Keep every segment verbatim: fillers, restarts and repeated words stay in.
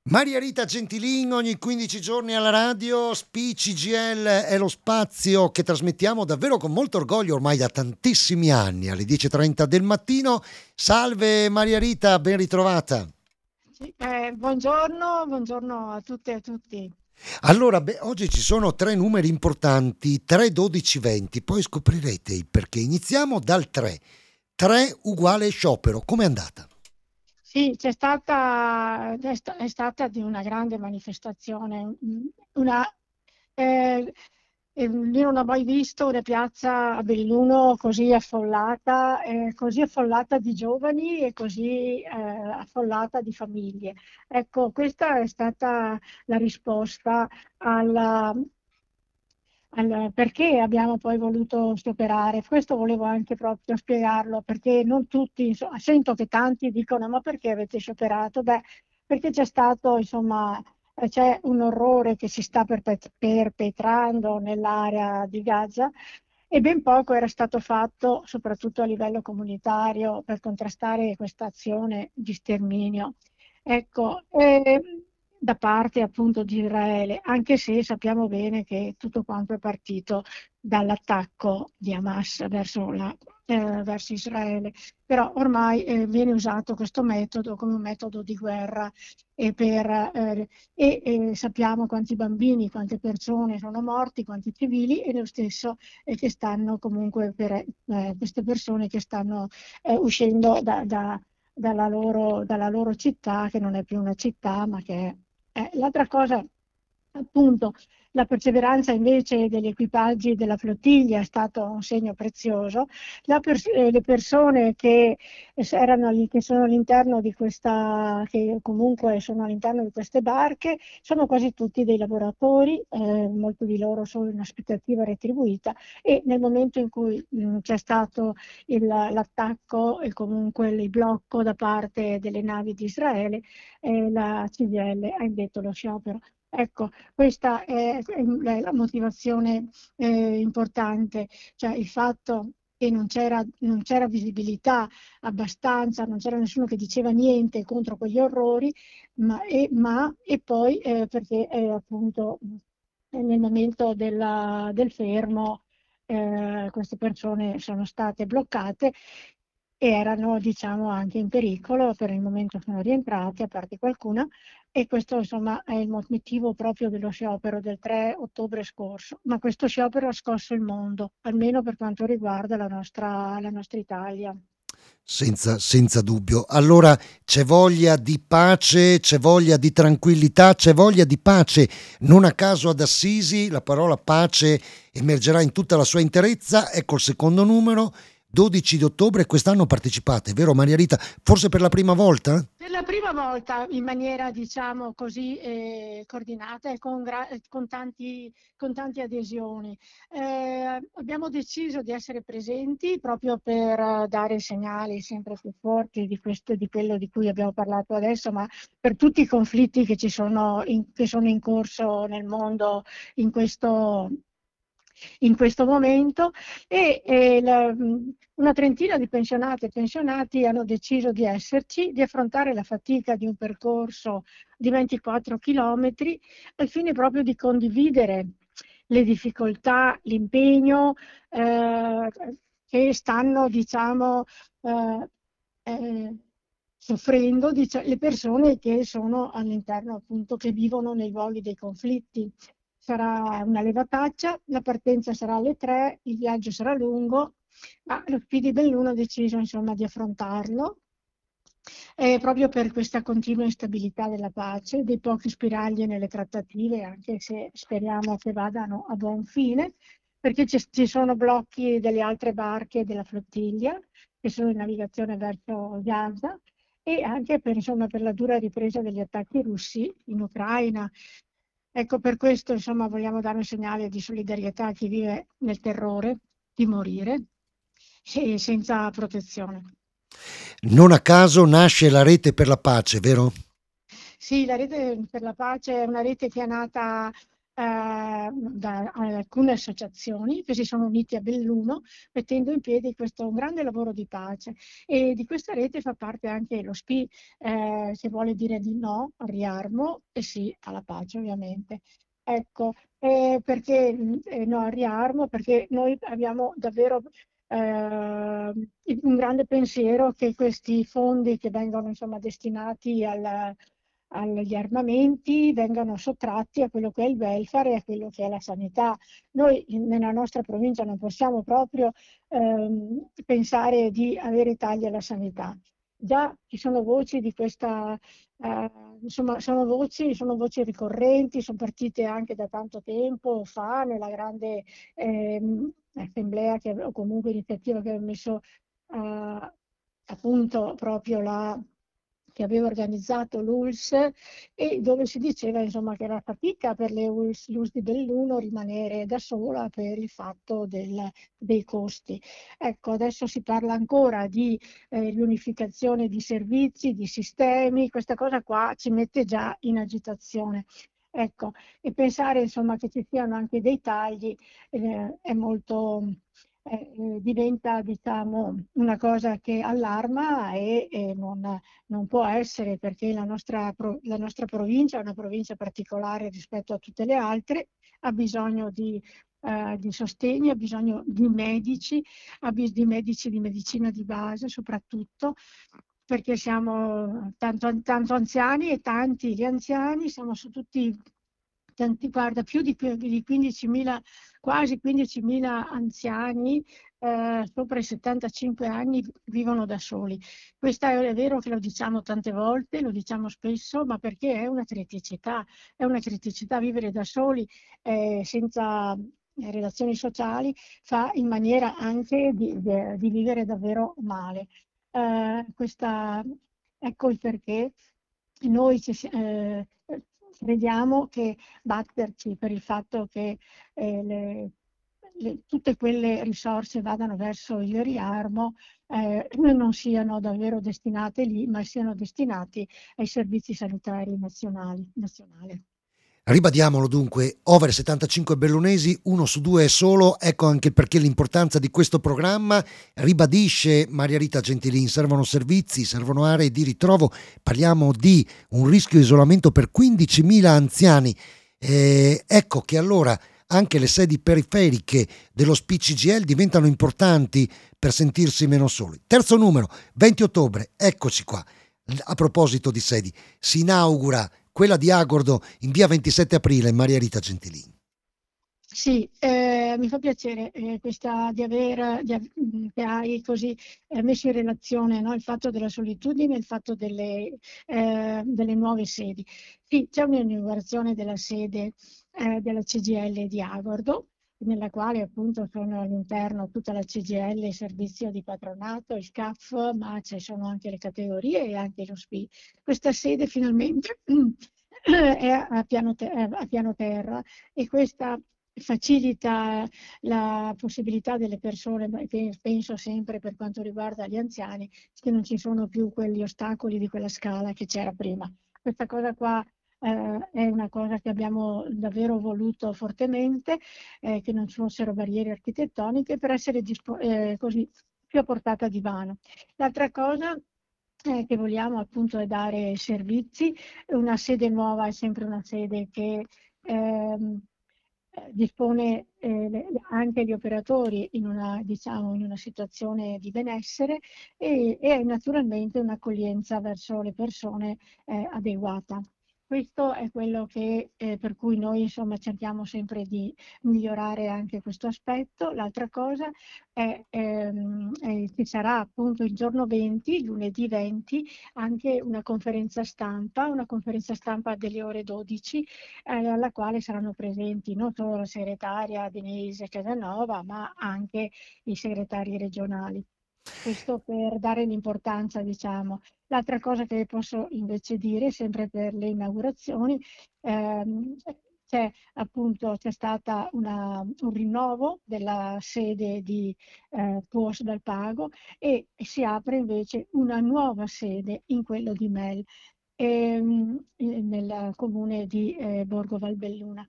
Maria Rita Gentilin ogni quindici giorni alla radio, S P C G L è lo spazio che trasmettiamo davvero con molto orgoglio ormai da tantissimi anni alle dieci e trenta del mattino. Salve Maria Rita, ben ritrovata. Sì, eh, buongiorno, buongiorno a tutte e a tutti. Allora, beh, oggi ci sono tre numeri importanti, tre, dodici, venti, poi scoprirete il perché. Iniziamo dal tre. tre uguale sciopero, com'è andata? Sì, c'è stata, è sta- è stata di una grande manifestazione, mm, una, eh, eh, io non ho mai visto una piazza a Belluno così affollata, eh, così affollata di giovani e così eh, affollata di famiglie. Ecco, questa è stata la risposta alla, al perché abbiamo poi voluto stioperare. Questo volevo anche proprio spiegarlo, perché non tutti, insomma, sento che tanti dicono: ma perché avete scioperato? Beh, perché c'è stato, insomma, eh, c'è un orrore che si sta perpet- perpetrando nell'area di Gaza e ben poco era stato fatto, soprattutto a livello comunitario, per contrastare questa azione di sterminio. Ecco, eh, da parte appunto di Israele, anche se sappiamo bene che tutto quanto è partito dall'attacco di Hamas verso, la- eh, verso Israele, però ormai eh, viene usato questo metodo come un metodo di guerra e, per, eh, e, e sappiamo quanti bambini, quante persone sono morti, quanti civili e lo stesso è che stanno comunque per eh, queste persone che stanno eh, uscendo da, da- dalla loro, dalla loro città, che non è più una città, ma che è eh, l'altra cosa, appunto, la perseveranza invece degli equipaggi della flottiglia è stato un segno prezioso. La pers- eh, le persone che, erano lì, che sono all'interno di questa, che comunque sono all'interno di queste barche, sono quasi tutti dei lavoratori, eh, molti di loro sono in aspettativa retribuita e nel momento in cui mh, c'è stato il- l'attacco e comunque il blocco da parte delle navi di Israele, eh, la C G I L ha indetto lo sciopero. Ecco, questa è, è la motivazione eh, importante, cioè il fatto che non c'era, non c'era visibilità abbastanza, non c'era nessuno che diceva niente contro quegli orrori, ma, e, ma- e poi eh, perché eh, appunto eh, nel momento della- del fermo eh, queste persone sono state bloccate e erano, diciamo, anche in pericolo. Per il momento sono rientrate, a parte qualcuna, e questo, insomma, è il motivo proprio dello sciopero del tre ottobre scorso. Ma questo sciopero ha scosso il mondo, almeno per quanto riguarda la nostra, la nostra Italia. Senza, senza dubbio. Allora c'è voglia di pace, c'è voglia di tranquillità, c'è voglia di pace. Non a caso ad Assisi la parola pace emergerà in tutta la sua interezza. Ecco il secondo numero, dodici di ottobre. Quest'anno partecipate, vero Maria Rita? Forse per la prima volta? Per la prima volta in maniera, diciamo così, eh, coordinata e con, gra- con tanti, con tante adesioni. Eh, abbiamo deciso di essere presenti proprio per eh, dare segnali sempre più forti di questo, di quello di cui abbiamo parlato adesso, ma per tutti i conflitti che ci sono in, che sono in corso nel mondo in questo, in questo momento e, e la- una trentina di pensionate e pensionati hanno deciso di esserci, di affrontare la fatica di un percorso di ventiquattro chilometri al fine proprio di condividere le difficoltà, l'impegno eh, che stanno, diciamo, eh, eh, soffrendo dicia- le persone che sono all'interno, appunto, che vivono nei luoghi dei conflitti. Sarà una levataccia, la partenza sarà alle tre, il viaggio sarà lungo, ma lo P D Belluno ha deciso insomma di affrontarlo eh, proprio per questa continua instabilità della pace, dei pochi spiragli nelle trattative, anche se speriamo che vadano a buon fine, perché ci ci sono blocchi delle altre barche della flottiglia che sono in navigazione verso Gaza e anche per, insomma, per la dura ripresa degli attacchi russi in Ucraina. Ecco, per questo, insomma, vogliamo dare un segnale di solidarietà a chi vive nel terrore di morire e senza protezione. Non a caso nasce la rete per la pace, vero? Sì, la rete per la pace è una rete che è nata eh, da alcune associazioni che si sono unite a Belluno mettendo in piedi questo un grande lavoro di pace, e di questa rete fa parte anche lo S P I, eh, che vuole dire di no al riarmo e sì alla pace ovviamente. Ecco, eh, perché mh, eh, no al riarmo? Perché noi abbiamo davvero eh, un grande pensiero che questi fondi che vengono insomma destinati al- agli armamenti vengano sottratti a quello che è il welfare e a quello che è la sanità. Noi in- nella nostra provincia non possiamo proprio ehm, pensare di avere tagli alla sanità. Già ci sono voci di questa, eh, insomma, sono voci, sono voci ricorrenti, sono partite anche da tanto tempo fa nella grande ehm, assemblea che, o comunque iniziativa che aveva messo eh, a punto proprio la che aveva organizzato l'U L S, e dove si diceva insomma che era fatica per le U L S, l'U S di Belluno rimanere da sola per il fatto del- dei costi. Ecco, adesso si parla ancora di eh, riunificazione di servizi, di sistemi, questa cosa qua ci mette già in agitazione. Ecco, e pensare insomma che ci siano anche dei tagli eh, è molto, eh, eh, diventa diciamo una cosa che allarma e, e non, non può essere, perché la nostra, pro- la nostra provincia è una provincia particolare rispetto a tutte le altre, ha bisogno di, eh, di sostegno, ha bisogno di medici, ha bisogno di medici di medicina di base soprattutto, perché siamo tanto, tanto anziani e tanti gli anziani, siamo su tutti, tanti, guarda, più di, di quindicimila, quasi quindicimila anziani eh, sopra i settantacinque anni vivono da soli. Questa è, è vero che lo diciamo tante volte, lo diciamo spesso, ma perché è una criticità, è una criticità vivere da soli eh, senza eh, relazioni sociali, fa in maniera anche di, di- di vivere davvero male. Eh, questa, ecco il perché noi ci, si- eh, crediamo che batterci per il fatto che eh, le- le- tutte quelle risorse vadano verso il riarmo, eh, non siano davvero destinate lì, ma siano destinati ai servizi sanitari nazionali. nazionali. Ribadiamolo dunque, over settantacinque bellunesi, uno su due è solo, ecco anche perché l'importanza di questo programma. Ribadisce Maria Rita Gentilin, servono servizi, servono aree di ritrovo, parliamo di un rischio isolamento per quindicimila anziani. Eh, ecco che allora anche le sedi periferiche dello S P I C G I L diventano importanti per sentirsi meno soli. Terzo numero, venti ottobre, eccoci qua. A proposito di sedi, si inaugura quella di Agordo in via ventisette aprile, Maria Rita Gentilini. Sì, eh, mi fa piacere eh, questa, di aver, di av- mh, che hai così eh, messo in relazione, no, il fatto della solitudine e il fatto delle, eh, delle nuove sedi. Sì, c'è un'inaugurazione della sede eh, della C G I L di Agordo, nella quale appunto sono all'interno tutta la C G I L, il servizio di patronato, il C A F, ma ci sono anche le categorie e anche lo S P I. Questa sede finalmente è a piano, te- a piano terra, e questa facilita la possibilità delle persone, ma pe- penso sempre per quanto riguarda gli anziani, che non ci sono più quegli ostacoli di quella scala che c'era prima. Questa cosa qua eh, è una cosa che abbiamo davvero voluto fortemente, eh, che non ci fossero barriere architettoniche per essere dispo- eh, così più a portata di mano. L'altra cosa eh, che vogliamo appunto è dare servizi. Una sede nuova è sempre una sede che ehm, eh, dispone eh, le- anche gli operatori in una, diciamo, in una situazione di benessere, e, e naturalmente un'accoglienza verso le persone eh, adeguata. Questo è quello che, eh, per cui noi insomma cerchiamo sempre di migliorare anche questo aspetto. L'altra cosa è, ehm, eh, ci sarà appunto il giorno venti, lunedì venti, anche una conferenza stampa, una conferenza stampa delle ore dodici, eh, alla quale saranno presenti non solo la segretaria Denise Casanova, ma anche i segretari regionali. Questo per dare l'importanza, diciamo. L'altra cosa che posso invece dire, sempre per le inaugurazioni, ehm, c'è appunto c'è stata una- un rinnovo della sede di eh, Puos dal Pago, e si apre invece una nuova sede in quello di Mel, ehm, nel comune di eh, Borgo Valbelluna.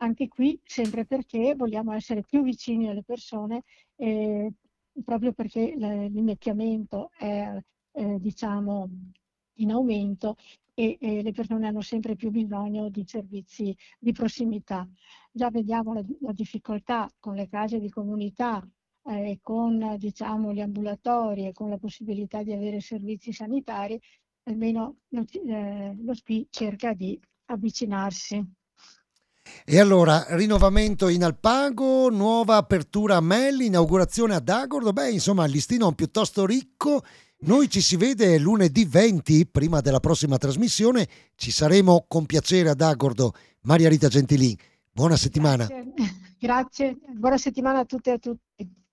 anche qui sempre perché vogliamo essere più vicini alle persone, eh, proprio perché l- l'invecchiamento è, eh, diciamo, in aumento e, e le persone hanno sempre più bisogno di servizi di prossimità. Già vediamo la, la difficoltà con le case di comunità, eh, con diciamo, gli ambulatori e con la possibilità di avere servizi sanitari, almeno lo, eh, lo S P I cerca di avvicinarsi. E allora, rinnovamento in Alpago, nuova apertura a Melli, inaugurazione ad Agordo. Beh, insomma, il listino è un piuttosto ricco. Noi ci si vede lunedì venti, prima della prossima trasmissione. Ci saremo con piacere ad Agordo. Maria Rita Gentilin, buona settimana. Grazie, grazie. Buona settimana a tutte e a tutti.